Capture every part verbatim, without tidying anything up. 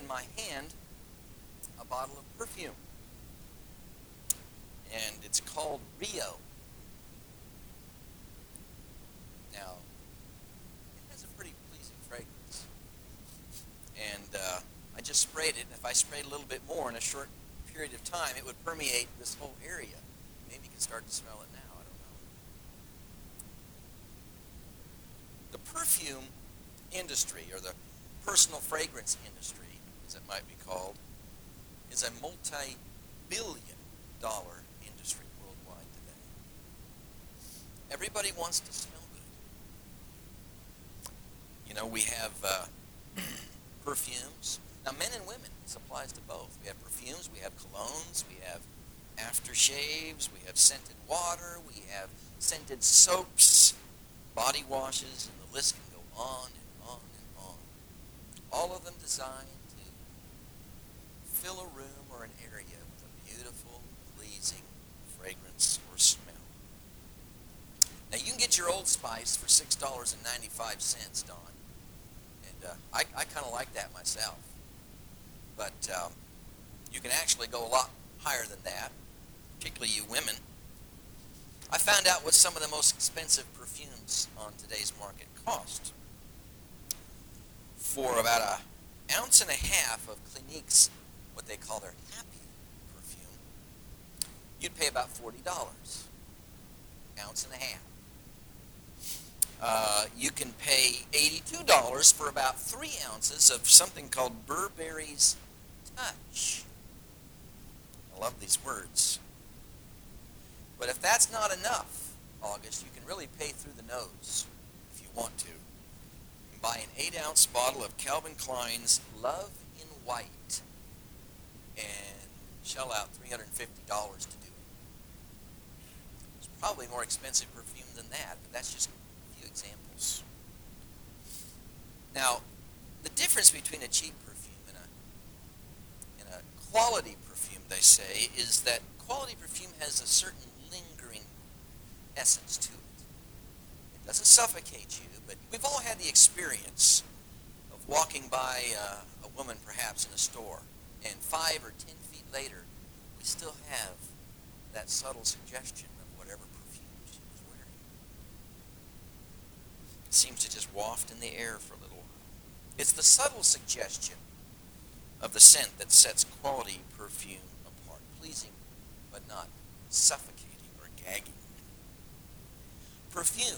in my hand a bottle of perfume, and it's called Rio. Now, it has a pretty pleasing fragrance, and uh, I just sprayed it, and if I sprayed a little bit more in a short period of time, it would permeate this whole area. Maybe you can start to smell it now, I don't know. The perfume industry, or the personal fragrance industry, as it might be called, is a multi-billion dollar industry worldwide today. Everybody wants to smell good. You know, we have uh, perfumes. Now, men and women, this applies to both. We have perfumes, we have colognes, we have aftershaves, we have scented water, we have scented soaps, body washes, and the list can go on and on and on. All of them designed to fill a room or an area with a beautiful, pleasing fragrance or smell. Now, you can get your Old Spice for six dollars and ninety-five cents, Don. And uh, I, I kind of like that myself. But um, you can actually go a lot higher than that, particularly you women. I found out what some of the most expensive perfumes on today's market cost. For about an ounce and a half of Clinique's, what they call their Happy perfume, you'd pay about forty dollars. Ounce and a half. Uh, you can pay eighty-two dollars for about three ounces of something called Burberry's Touch. I love these words. But if that's not enough, August, you can really pay through the nose if you want to. You can buy an eight-ounce bottle of Calvin Klein's Love in White and shell out three hundred fifty dollars to do it. It's probably more expensive perfume than that, but that's just a few examples. Now, the difference between a cheap perfume and a, and a quality perfume, they say, is that quality perfume has a certain lingering essence to it. It doesn't suffocate you, but we've all had the experience of walking by uh, a woman perhaps in a store, and five or ten feet later, we still have that subtle suggestion of whatever perfume she was wearing. It seems to just waft in the air for a little while. It's the subtle suggestion of the scent that sets quality perfume apart. Pleasing, but not suffocating or gagging. Perfume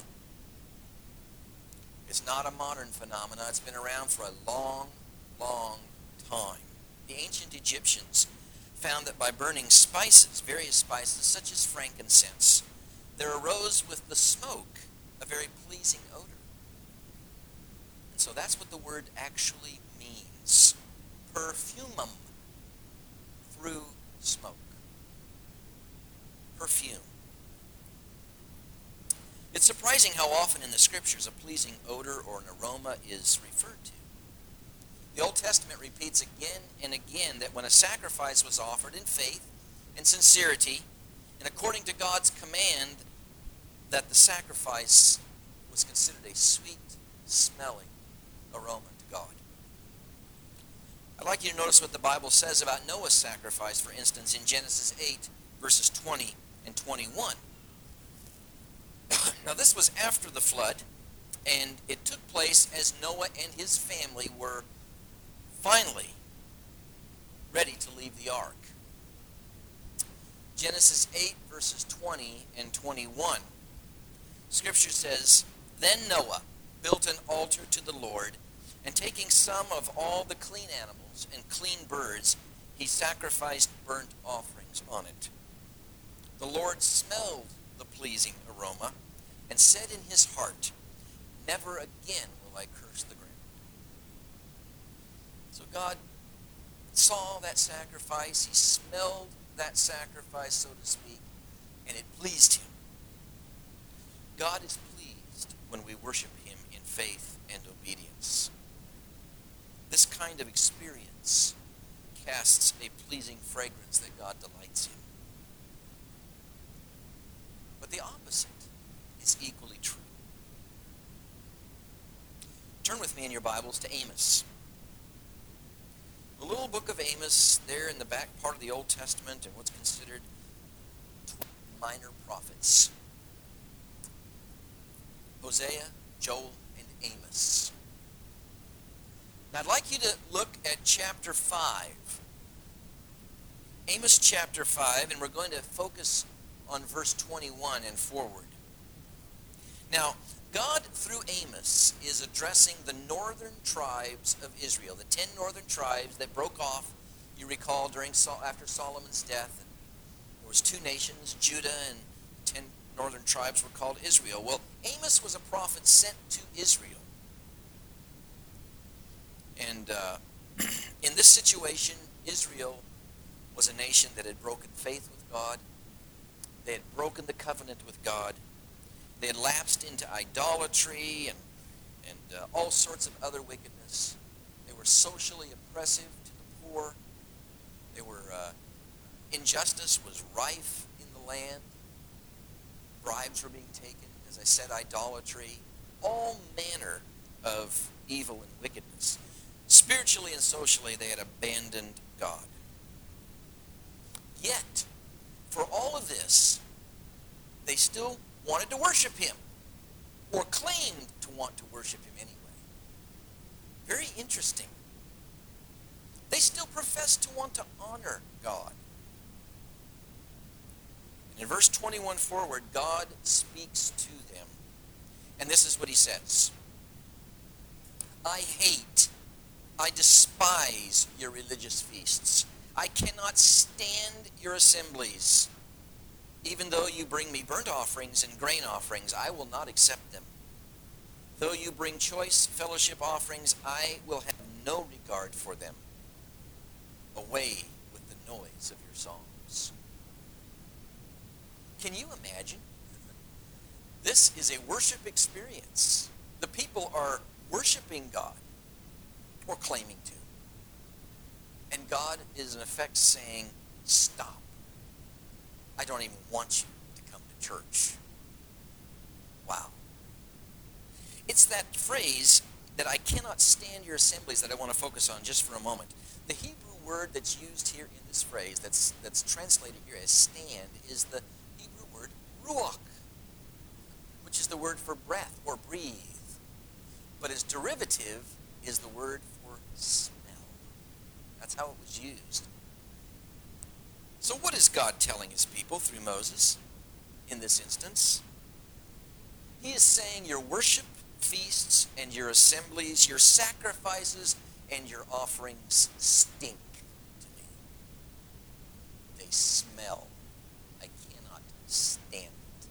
is not a modern phenomenon. It's been around for a long, long time. The ancient Egyptians found that by burning spices, various spices such as frankincense, there arose with the smoke a very pleasing odor. And so that's what the word actually means. Perfumum, through smoke. Perfume. It's surprising how often in the Scriptures a pleasing odor or an aroma is referred to. The Old Testament repeats again and again that when a sacrifice was offered in faith and sincerity, and according to God's command, that the sacrifice was considered a sweet-smelling aroma to God. I'd like you to notice what the Bible says about Noah's sacrifice, for instance, in Genesis eight, verses twenty and twenty-one. Now, this was after the flood, and it took place as Noah and his family were finally ready to leave the ark. Genesis eight, verses twenty and twenty-one. Scripture says, "Then Noah built an altar to the Lord, and taking some of all the clean animals and clean birds, he sacrificed burnt offerings on it. The Lord smelled the pleasing aroma, and said in his heart, 'Never again will I curse the ground.'" So God saw that sacrifice, he smelled that sacrifice, so to speak, and it pleased him. God is pleased when we worship him in faith and obedience. This kind of experience casts a pleasing fragrance that God delights in. But the opposite is equally true. Turn with me in your Bibles to Amos. book of Amos, there in the back part of the Old Testament, and what's considered minor prophets. Hosea, Joel, and Amos. Now I'd like you to look at chapter five. Amos chapter five, and we're going to focus on verse twenty-one and forward. Now, God, through Amos, is addressing the northern tribes of Israel, the ten northern tribes that broke off, you recall, during after Solomon's death. There was two nations, Judah, and ten northern tribes were called Israel. Well, Amos was a prophet sent to Israel. And uh, in this situation, Israel was a nation that had broken faith with God. They had broken the covenant with God. They had lapsed into idolatry and, and uh, all sorts of other wickedness. They were socially oppressive to the poor. They were, uh, injustice was rife in the land. Bribes were being taken. As I said, idolatry. All manner of evil and wickedness. Spiritually and socially, they had abandoned God. Yet, for all of this, they still wanted to worship him, or claimed to want to worship him anyway. Very interesting. They still profess to want to honor God. And in verse twenty-one forward, God speaks to them. And this is what he says. I hate, I despise your religious feasts. I cannot stand your assemblies. Even though you bring me burnt offerings and grain offerings, I will not accept them. Though you bring choice fellowship offerings, I will have no regard for them. Away with the noise of your songs. Can you imagine? This is a worship experience. The people are worshiping God, or claiming to. And God is in effect saying, stop. I don't even want you to come to church. Wow. It's that phrase that I cannot stand your assemblies that I want to focus on just for a moment. The Hebrew word that's used here in this phrase, that's, that's translated here as stand, is the Hebrew word ruach, which is the word for breath or breathe. But its derivative is the word for smell. That's how it was used. So what is God telling his people through Moses in this instance? He is saying your worship feasts and your assemblies, your sacrifices and your offerings stink to me. They smell. I cannot stand it.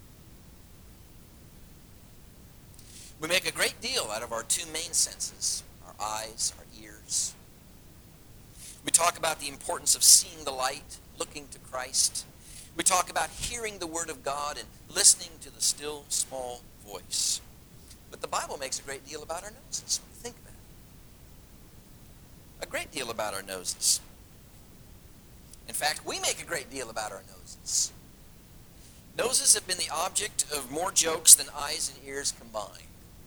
We make a great deal out of our two main senses, our eyes, our ears. We talk about the importance of seeing the light, looking to Christ. We talk about hearing the word of God and listening to the still, small voice. But the Bible makes a great deal about our noses. What do you think about it? A great deal about our noses. In fact, we make a great deal about our noses. Noses have been the object of more jokes than eyes and ears combined.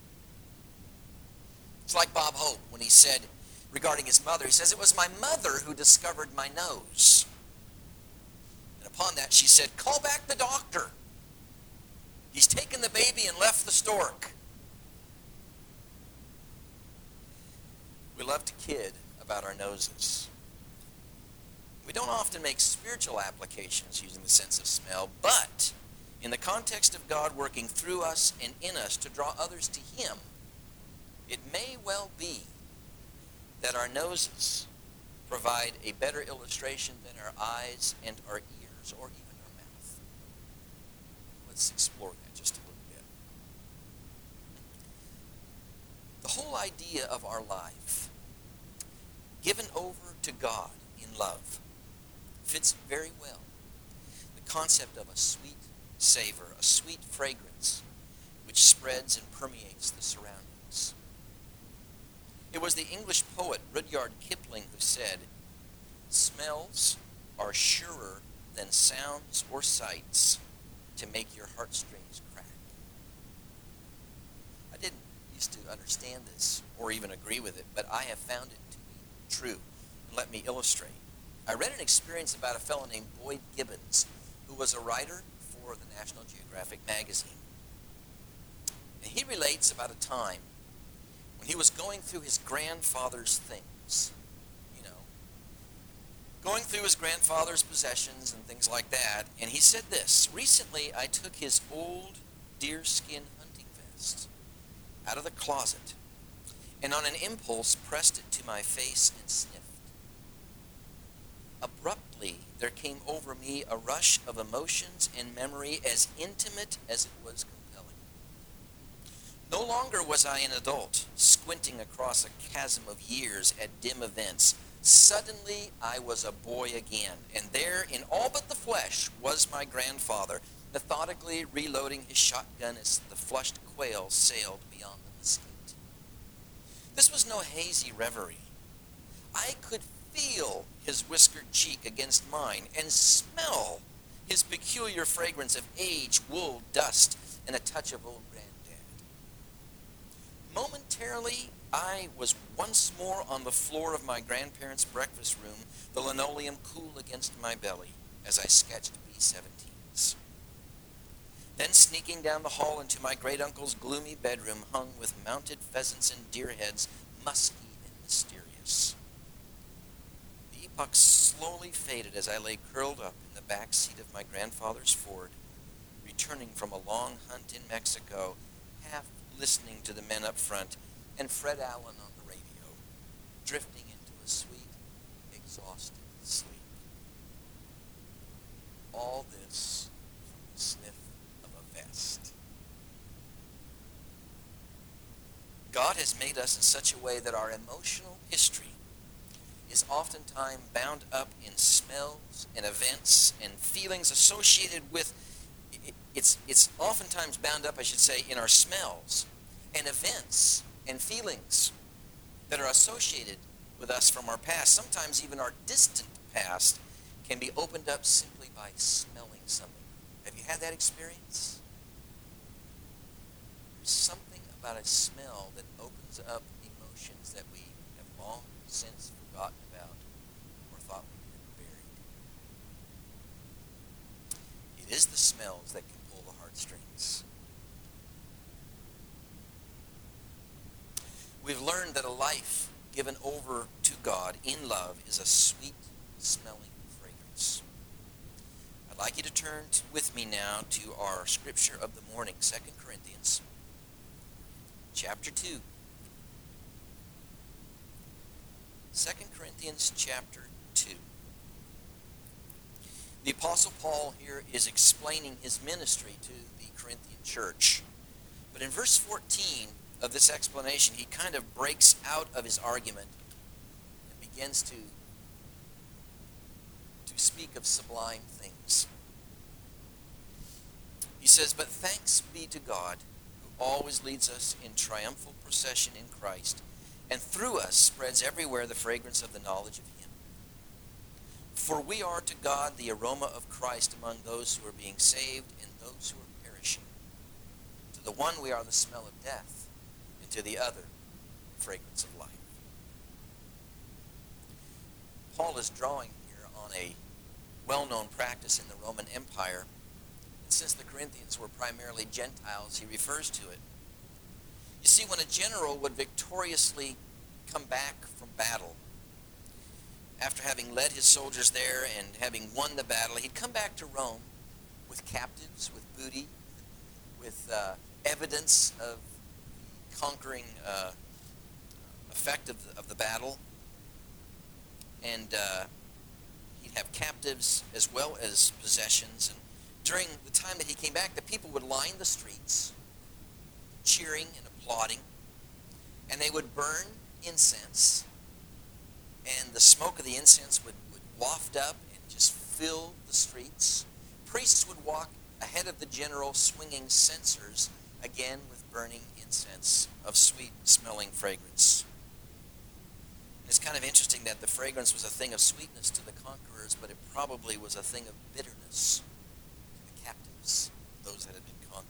It's like Bob Hope when he said, regarding his mother, he says, it was my mother who discovered my nose. And upon that she said, call back the doctor. He's taken the baby and left the stork. We love to kid about our noses. We don't often make spiritual applications using the sense of smell, but in the context of God working through us and in us to draw others to him, it may well be that our noses provide a better illustration than our eyes and our ears or even our mouth. Let's explore that just a little bit. The whole idea of our life, given over to God in love, fits very well the concept of a sweet savor, a sweet fragrance, which spreads and permeates the surroundings. It was the English poet Rudyard Kipling who said, smells are surer than sounds or sights to make your heartstrings crack. I didn't used to understand this or even agree with it, but I have found it to be true. Let me illustrate. I read an experience about a fellow named Boyd Gibbons, who was a writer for the National Geographic magazine. And he relates about a time when he was going through his grandfather's things, you know, going through his grandfather's possessions and things like that, and he said this: recently I took his old deerskin hunting vest out of the closet and on an impulse pressed it to my face and sniffed. Abruptly, there came over me a rush of emotions and memory as intimate as it was compelling. No longer was I an adult, squinting across a chasm of years at dim events. Suddenly, I was a boy again, and there, in all but the flesh, was my grandfather, methodically reloading his shotgun as the flushed quail sailed beyond the mesquite. This was no hazy reverie. I could feel his whiskered cheek against mine and smell his peculiar fragrance of age, wool, dust, and a touch of old granddad. Momentarily, I was once more on the floor of my grandparents' breakfast room, the linoleum cool against my belly, as I sketched B seventeens. Then sneaking down the hall into my great-uncle's gloomy bedroom hung with mounted pheasants and deer heads, musky and mysterious. The epoch slowly faded as I lay curled up in the back seat of my grandfather's Ford, returning from a long hunt in Mexico, half listening to the men up front and Fred Allen on the radio, drifting into a sweet, exhausted sleep. All this from the sniff of a vest. God has made us in such a way that our emotional history is oftentimes bound up in smells and events and feelings associated with, it's, it's oftentimes bound up, I should say, in our smells and events and feelings that are associated with us from our past. Sometimes even our distant past can be opened up simply by smelling something. Have you had that experience? There's something about a smell that opens up emotions that we have long since forgotten about or thought we had buried. It is the smells that can pull the heartstrings. We've learned that a life given over to God in love is a sweet-smelling fragrance. I'd like you to turn to, with me now to our scripture of the morning, Second Corinthians chapter two. Second Corinthians chapter two. The Apostle Paul here is explaining his ministry to the Corinthian church. But in verse fourteen of this explanation, he kind of breaks out of his argument and begins to, to speak of sublime things. He says, "But thanks be to God, who always leads us in triumphal procession in Christ, and through us spreads everywhere the fragrance of the knowledge of him. For we are to God the aroma of Christ among those who are being saved and those who are perishing. To the one we are the smell of death, and to the other the fragrance of life." Paul is drawing here on a well-known practice in the Roman Empire. And since the Corinthians were primarily Gentiles, he refers to it. You see, when a general would victoriously come back from battle, after having led his soldiers there and having won the battle, he'd come back to Rome with captives, with booty, with uh, evidence of the conquering uh, effect of the, of the battle. And uh, he'd have captives as well as possessions. And during the time that he came back, the people would line the streets, cheering and applauding, and they would burn incense, and the smoke of the incense would, would waft up and just fill the streets. Priests would walk ahead of the general swinging censers, again with burning incense of sweet-smelling fragrance. It's kind of interesting that the fragrance was a thing of sweetness to the conquerors, but it probably was a thing of bitterness to the captives, those that had been conquered.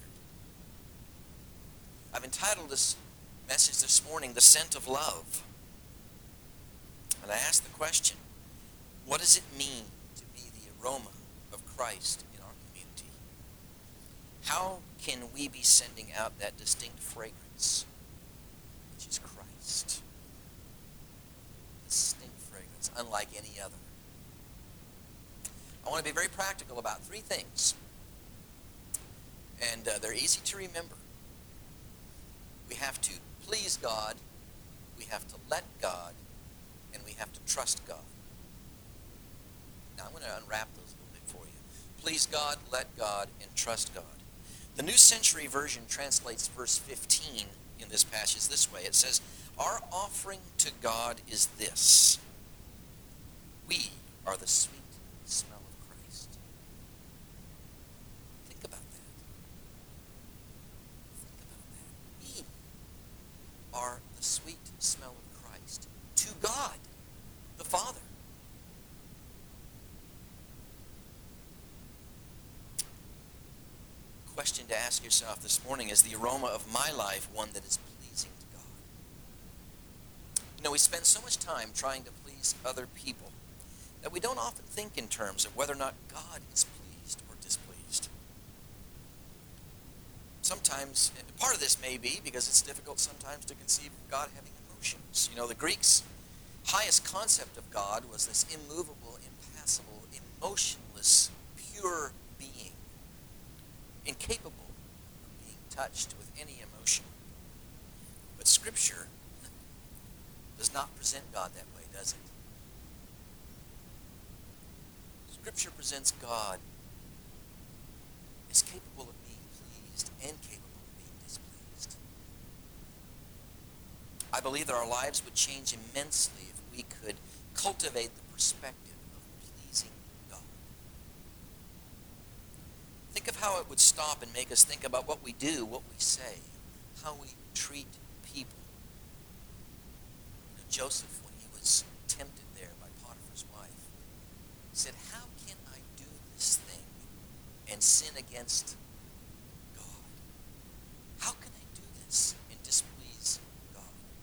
I've entitled this message this morning, "The Scent of Love." And I ask the question, what does it mean to be the aroma of Christ in our community? How can we be sending out that distinct fragrance, which is Christ? Distinct fragrance, unlike any other. I want to be very practical about three things. And uh, they're easy to remember. We have to please God, we have to let God, and we have to trust God. Now I'm going to unwrap those a little bit for you. Please God, let God, and trust God. The New Century Version translates verse fifteen in this passage this way. It says, our offering to God is this. We are the sweet smell of Christ. Think about that. Think about that. We are the sweet smell of Christ to God, the Father. Question to ask yourself this morning, is the aroma of my life one that is pleasing to God? You know, we spend so much time trying to please other people that we don't often think in terms of whether or not God is pleased or displeased. Sometimes, part of this may be because it's difficult sometimes to conceive of God having emotions. You know, the Greeks' highest concept of God was this immovable, impassible, emotionless, pure being, incapable of being touched with any emotion. But Scripture does not present God that way, does it? Scripture presents God as capable of being pleased and capable of being displeased. I believe that our lives would change immensely if we could cultivate the perspective of pleasing God. Think of how it would stop and make us think about what we do, what we say, how we treat people. You know, Joseph, when he was tempted there by Potiphar's wife, said, how can I do this thing and sin against God? How can I do this and displease God?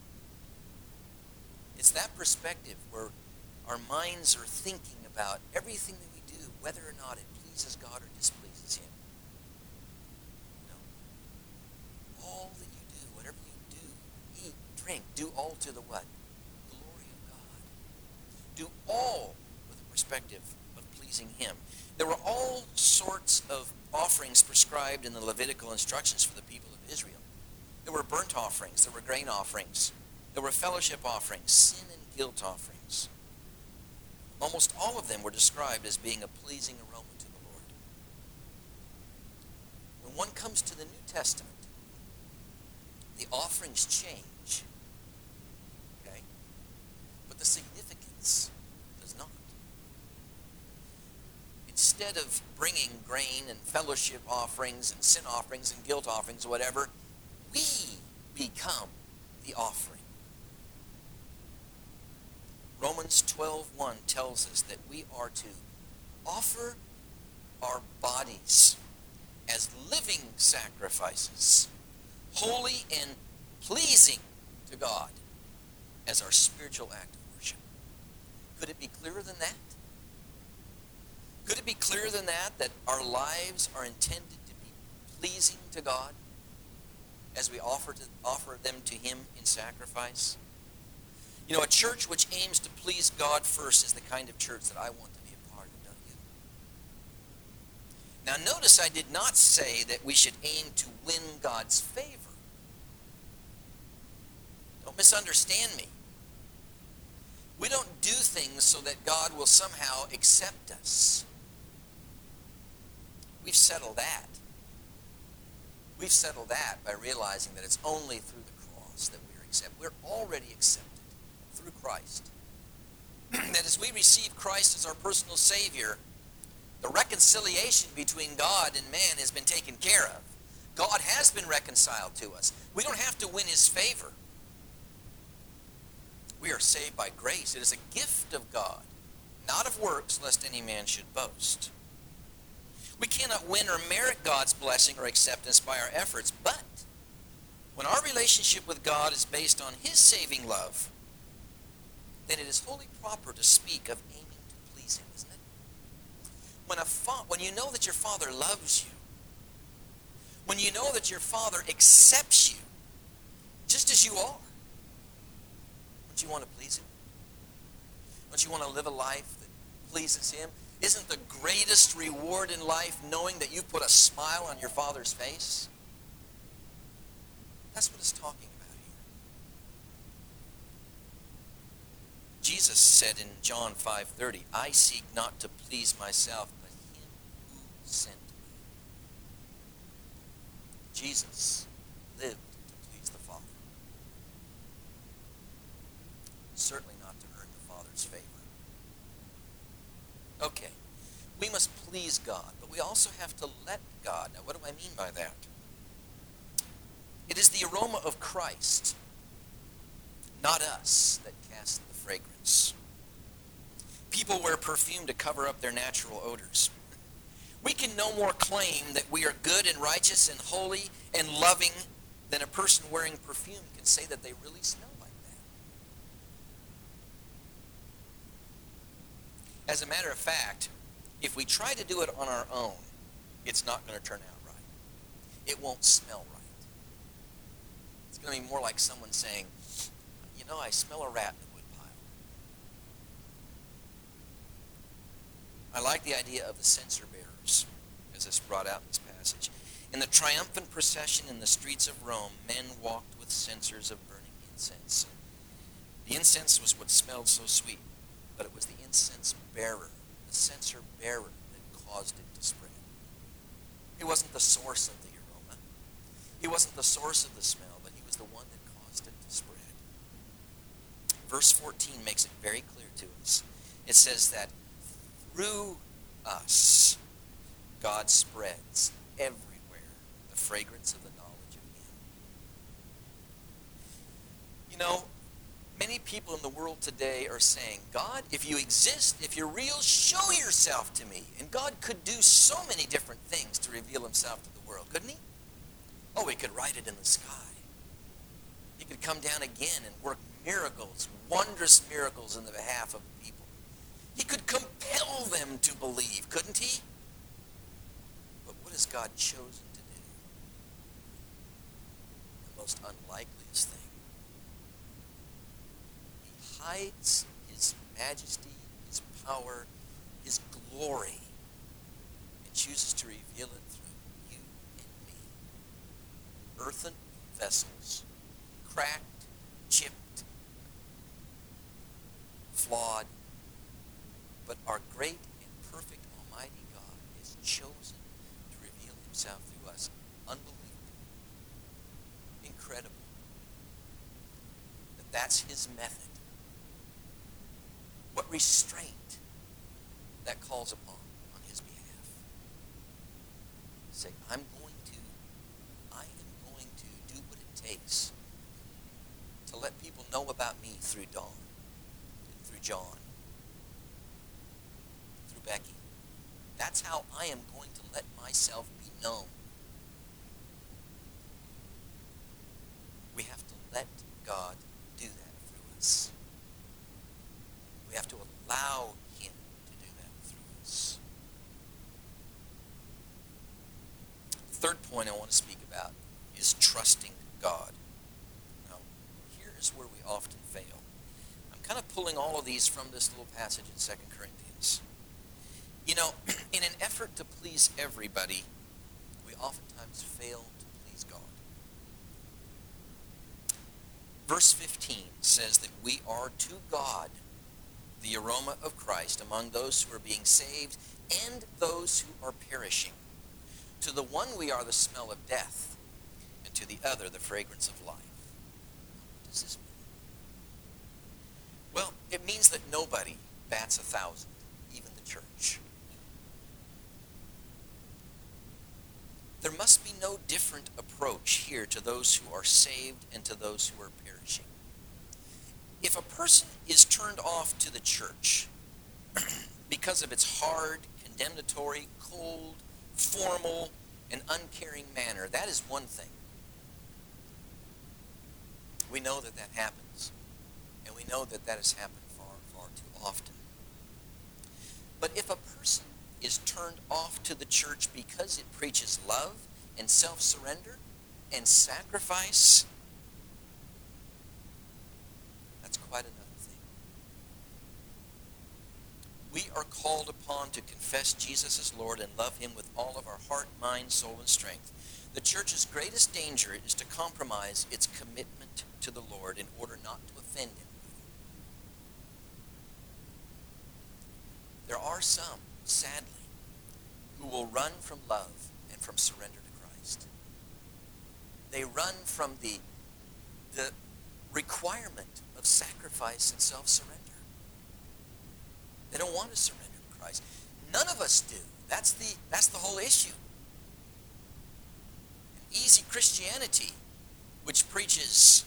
It's that perspective where our minds are thinking about everything that we do, whether or not it pleases God or displeases Him. You know, all that you do, whatever you do, eat, drink, do all to the what? Glory of God. Do all with the perspective of pleasing Him. There were all sorts of offerings prescribed in the Levitical instructions for the people of Israel. There were burnt offerings, there were grain offerings, there were fellowship offerings, sin and guilt offerings. Almost all of them were described as being a pleasing aroma to the Lord. When one comes to the New Testament, the offerings change, okay? But the significance does not. Instead of bringing grain and fellowship offerings and sin offerings and guilt offerings or whatever, we become the offering. Romans twelve one tells us that we are to offer our bodies as living sacrifices, holy and pleasing to God, as our spiritual act of worship. Could it be clearer than that? Could it be clearer than that, that our lives are intended to be pleasing to God as we offer to offer them to Him in sacrifice? You know, a church which aims to please God first is the kind of church that I want to be a part of, don't you? Now notice I did not say that we should aim to win God's favor. Don't misunderstand me. We don't do things so that God will somehow accept us. We've settled that. We've settled that by realizing that it's only through the cross that we are accepted. We're already accepted through Christ. That as we receive Christ as our personal Savior, the reconciliation between God and man has been taken care of. God has been reconciled to us. We don't have to win His favor. We are saved by grace. It is a gift of God, not of works, lest any man should boast. We cannot win or merit God's blessing or acceptance by our efforts, but when our relationship with God is based on His saving love, then it is wholly proper to speak of aiming to please him, isn't it? When, a fa- when you know that your Father loves you, when you know that your Father accepts you just as you are, don't you want to please him? Don't you want to live a life that pleases him? Isn't the greatest reward in life knowing that you put a smile on your Father's face? That's what it's talking about here. Jesus said in John five thirty, I seek not to please myself, but him who sent me. Jesus lived to please the Father. Certainly not to earn the Father's favor. Okay, we must please God, but we also have to let God. Now, what do I mean by that? It is the aroma of Christ, not us, that casts the fragrance. People wear perfume to cover up their natural odors. We can no more claim that we are good and righteous and holy and loving than a person wearing perfume can say that they really smell like that. As a matter of fact, if we try to do it on our own, it's not going to turn out right. It won't smell right. It's going to be more like someone saying, you know, I smell a rat in the woodpile. I like the idea of the censer bearers, as it's brought out in this passage. In the triumphant procession in the streets of Rome, men walked with censers of burning incense. The incense was what smelled so sweet, but it was the incense bearer, the censer bearer, that caused it to spread. He wasn't the source of the aroma. He wasn't the source of the smell, but he was the one that caused it to spread. Verse fourteen makes it very clear to us. It says that through us, God spreads everywhere the fragrance of the knowledge of him. You know, many people in the world today are saying, God, if you exist, if you're real, show yourself to me. And God could do so many different things to reveal himself to the world, couldn't he? Oh, he could write it in the sky. He could come down again and work miracles, wondrous miracles in the behalf of people. He could compel them to believe, couldn't he? But what has God chosen to do? The most unlikeliest thing. He hides his majesty, his power, his glory, and chooses to reveal it through you and me. Earthen vessels, cracked, chipped, flawed, but our great and perfect Almighty God has chosen to reveal himself through us. Unbelievable. Incredible. That that's his method. What restraint that calls upon on his behalf. Say, I'm going to, I am going to do what it takes to let people know about me through Dawn, through John, through Becky. That's how I am going to let myself be known. We have to let God do that through us. We have to allow him to do that through us. The third point I want to speak about is trusting God. Now, here's where we often fail. I'm kind of pulling all of these from this little passage in Second Corinthians. You know, in an effort to please everybody, we oftentimes fail to please God. Verse fifteen says that we are to God the aroma of Christ among those who are being saved and those who are perishing. To the one we are the smell of death, and to the other the fragrance of life. What does this mean? Well, it means that nobody bats a thousand, even the church. There must be no different approach here to those who are saved and to those who are perishing. If a person is turned off to the church because of its hard, condemnatory, cold, formal, and uncaring manner, that is one thing. We know that that happens, and we know that that has happened far far too often. But if a person is turned off to the church because it preaches love and self-surrender and sacrifice, that's quite another thing. We are called upon to confess Jesus as Lord and love him with all of our heart, mind, soul, and strength. The church's greatest danger is to compromise its commitment to the Lord in order not to offend him. There are some, sadly, who will run from love and from surrender to Christ. They run from the, the requirement of sacrifice and self-surrender. They don't want to surrender to Christ. None of us do. That's the, that's the whole issue. An easy Christianity, which preaches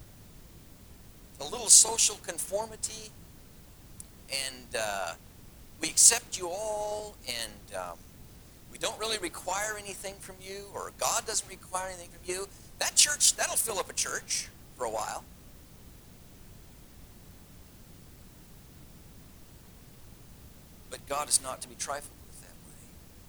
a little social conformity, and uh, we accept you all, and um, we don't really require anything from you, or God doesn't require anything from you. That church, that'll fill up a church for a while. But God is not to be trifled with that way.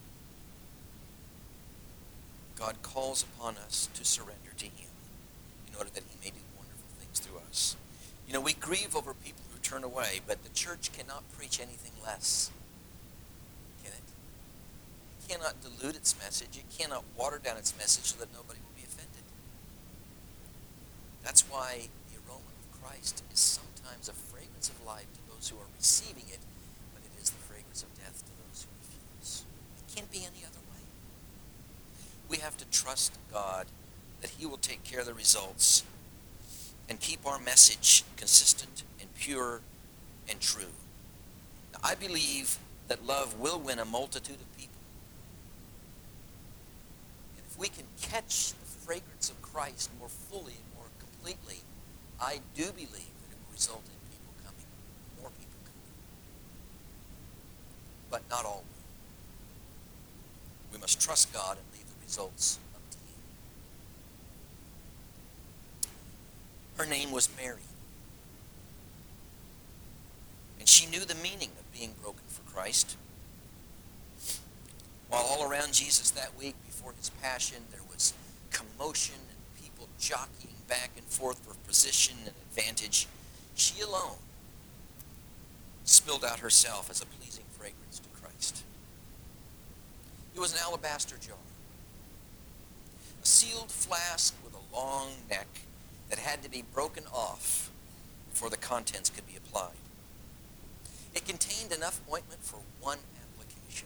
God calls upon us to surrender to him in order that he may do wonderful things through us. You know, we grieve over people who turn away, but the church cannot preach anything less. Can it? It cannot dilute its message. It cannot water down its message so that nobody will be offended. That's why the aroma of Christ is sometimes a fragrance of life to those who are receiving it, but it is the fragrance of death to those who refuse. It can't be any other way. We have to trust God that he will take care of the results and keep our message consistent and pure and true. Now, I believe that love will win a multitude of people. And if we can catch the fragrance of Christ more fully and more completely, I do believe that it will result in people coming, more people coming. But not all will. We must trust God and leave the results up to him. Her name was Mary. And she knew the meaning of being broken for Christ. While all around Jesus that week before his passion, there was commotion and people jockeying back and forth for position and advantage, she alone spilled out herself as a pleasing fragrance to Christ. It was an alabaster jar, a sealed flask with a long neck that had to be broken off before the contents could be applied. It contained enough ointment for one application.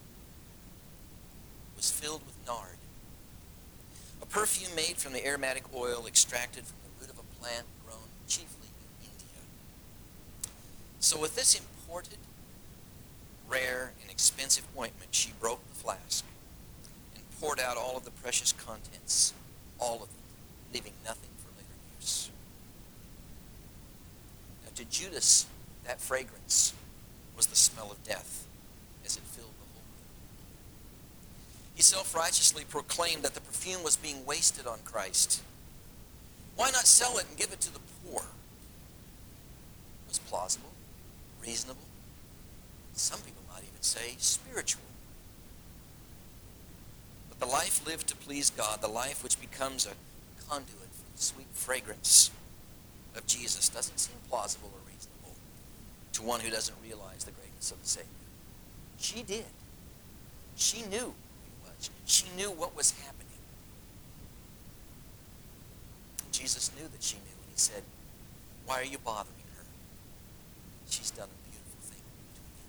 It was filled with nard, a perfume made from the aromatic oil extracted from the root of a plant grown chiefly in India. So with this imported, rare, and expensive ointment, she broke the flask and poured out all of the precious contents, all of it, leaving nothing for later use. Now to Judas, that fragrance was the smell of death as it filled the whole room. He self-righteously proclaimed that the perfume was being wasted on Christ. Why not sell it and give it to the poor? It was plausible, reasonable. Some people might even say spiritual. But the life lived to please God, the life which becomes a conduit for the sweet fragrance of Jesus, doesn't seem plausible or reasonable to one who doesn't realize the greatness of the Savior. She did. She knew who he was. She knew what was happening. Jesus knew that she knew, and he said, "Why are you bothering her? She's done a beautiful thing to me."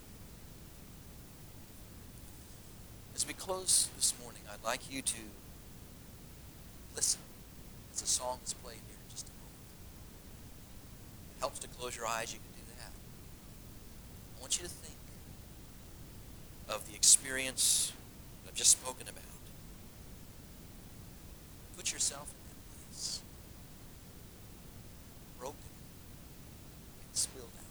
As we close this morning, I'd like you to listen as the song is played here in just a moment. If it helps to close your eyes, you can do that. I want you to think of the experience that I've just spoken about. Put yourself in that place. Broken and spilled out.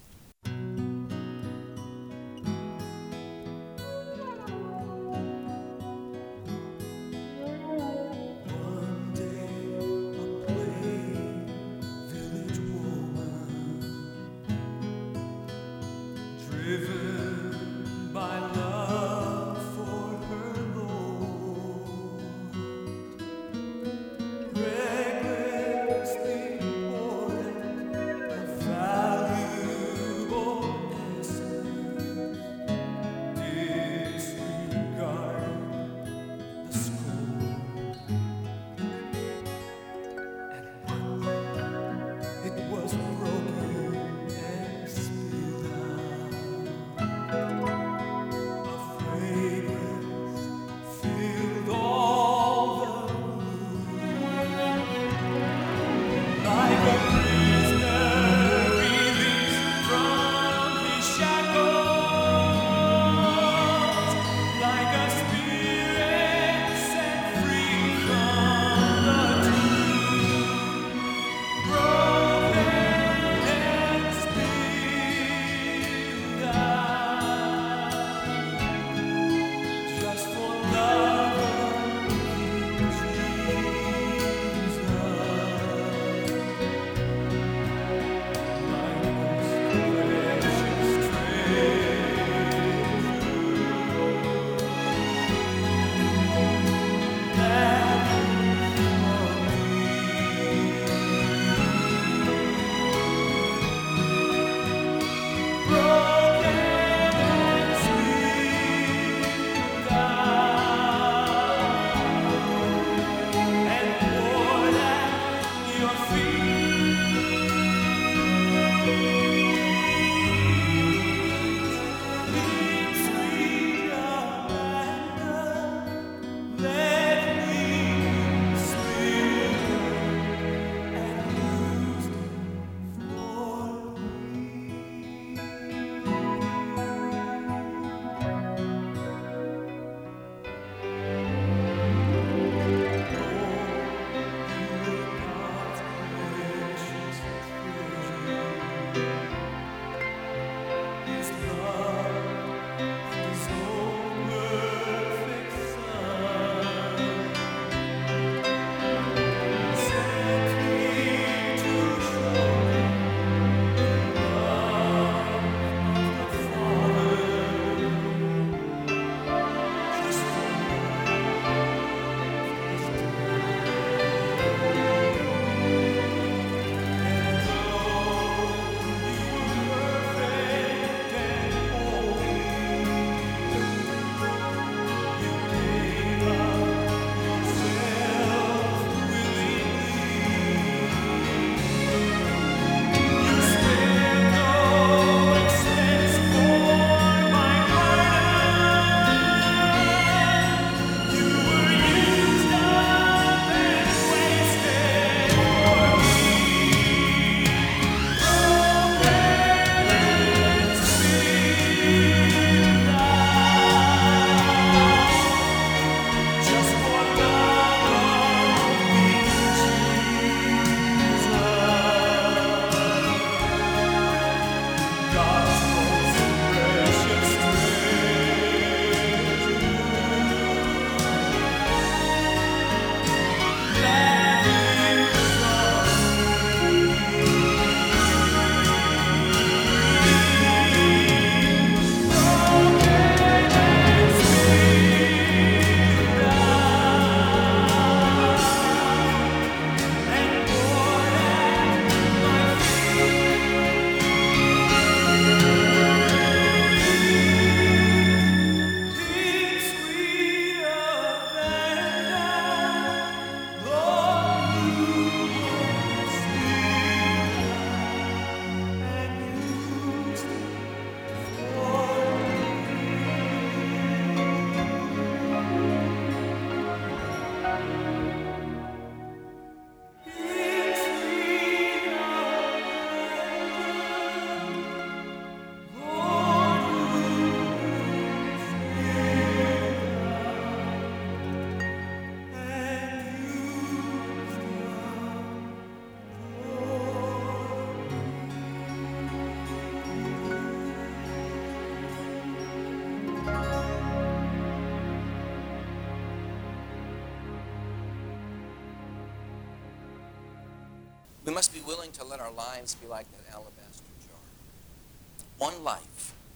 We must be willing to let our lives be like that alabaster jar. One life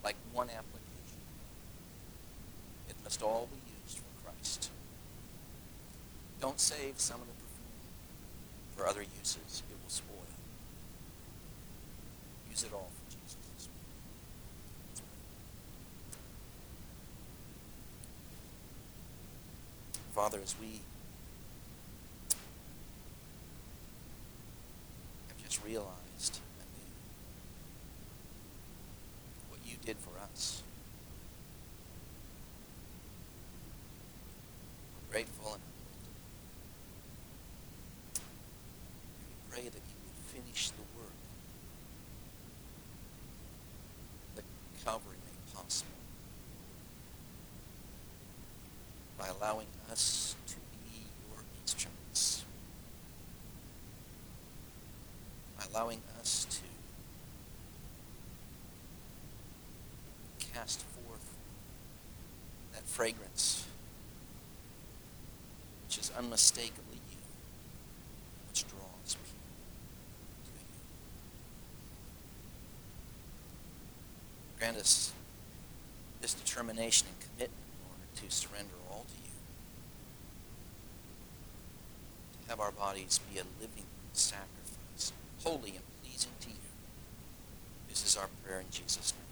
like one application. It must all be used for Christ. Don't save some of the perfume for other uses. It will spoil. Use it all for Jesus. Let's pray. Father, as we have just realized anew what you did for us, we're grateful and humbled. And we pray that you would finish the work that Calvary made possible by allowing us to be your instruments, by allowing us to cast forth that fragrance which is unmistakably you, which draws people to you. Grant us this determination and commitment in order to surrender all to you, to have our bodies be a living sacrifice, holy and pleasing to you. This is our prayer in Jesus' name.